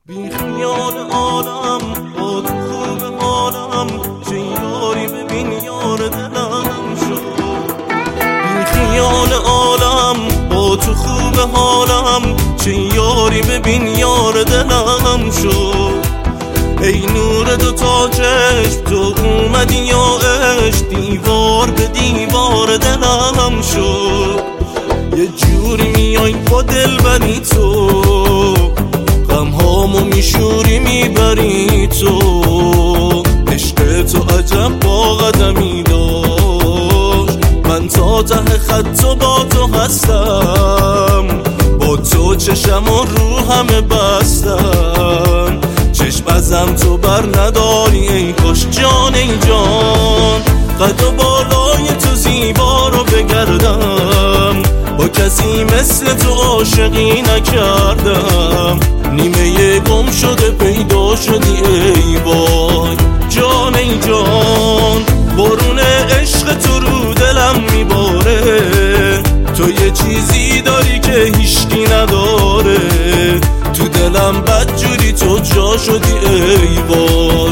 بی خیال عالم با تو خوب حالم، چه یاری ببین یار دلم شد. بی خیال عالم با تو خوب حالم، چه یاری ببین یار دلم شد. ای نور دو تا چشم تو اومدی یا عشق، دیوار به دیوار دلم شد. یه جوری میای با دلبری تو، غمهامو میشوری میبری تو. عشق تو عجب با قدمی داشت، من تا ته خط و با تو هستم. با تو چشم و رو همه بستم، چشم ازم تو بر نداری ای کاش جان ای جان. قد و بالای تو زیبا رو بگردم، با کسی مثل تو عاشقی نکردم. نیمه گم شده پیدا شدی ای وای جان ای جان. بارون عشق تو رو دلم میباره، تو یه چیزی داری که هیچکی نداره. تو دلم بدجوری تو جا شدی ای وای.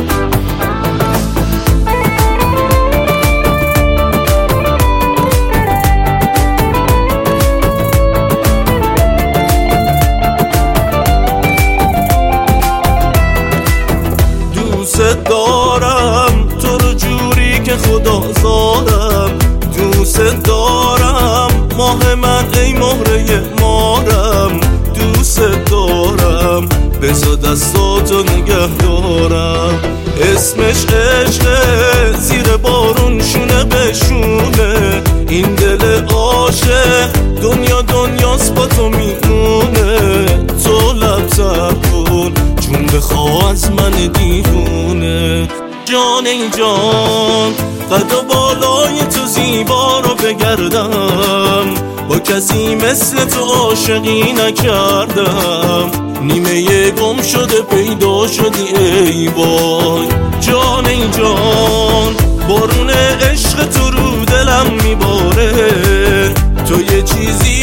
دوست دارم تو رو جوری که خدا زارم، دوست دارم ماه من ای مهره مارم. دوست دارم بذار دستاتو نگه دارم، اسمش عشقه زیر بارون شونه به شونه. این دل عاشق دنیا دنیاست با تو میمونه. تو لب سر کن چون بخواه از من دیوونه جان ای جان. قد و بالای تو زیبا رو بگردم، با کسی مثل تو عاشقی نکردم. نیمه گم شده پیدا شدی ای وای جان ای جان. بارون عشق تو رو دلم میباره، تو یه چیزی